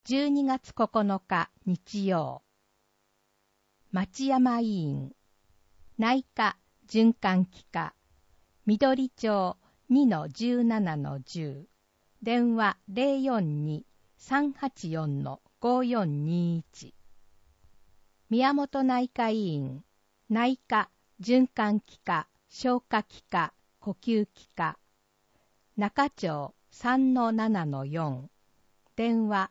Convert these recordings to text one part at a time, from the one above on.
12月9日日曜。町山医院、内科循環器科、緑町 2-17-10、電話 042-384-5421。宮本内科医院、内科循環器科、消化器科、呼吸器科、中町 3-7-4、電話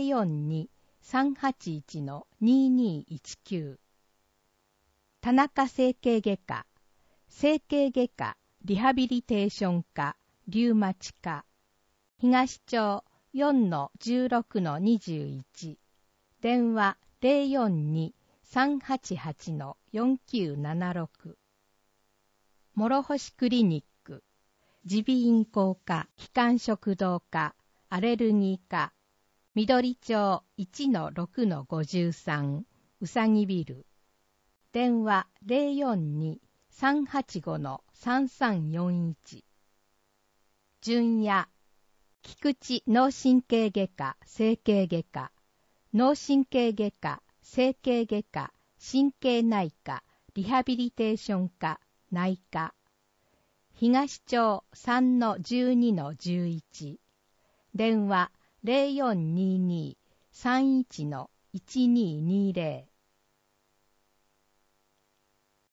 042-381-2219。田中整形外科、整形外科リハビリテーション科、リウマチ科、東町 4-16-21、電話 042-388-4976。諸星クリニック、耳鼻咽喉科、気管食道科、アレルギー科、緑町 1-6-53、うさぎビル、電話 042-385-3341。純也、菊池脳神経外科、整形外科、脳神経外科、整形外科、神経内科、リハビリテーション科、内科、東町 3-12-11、電話 0422-31-1220。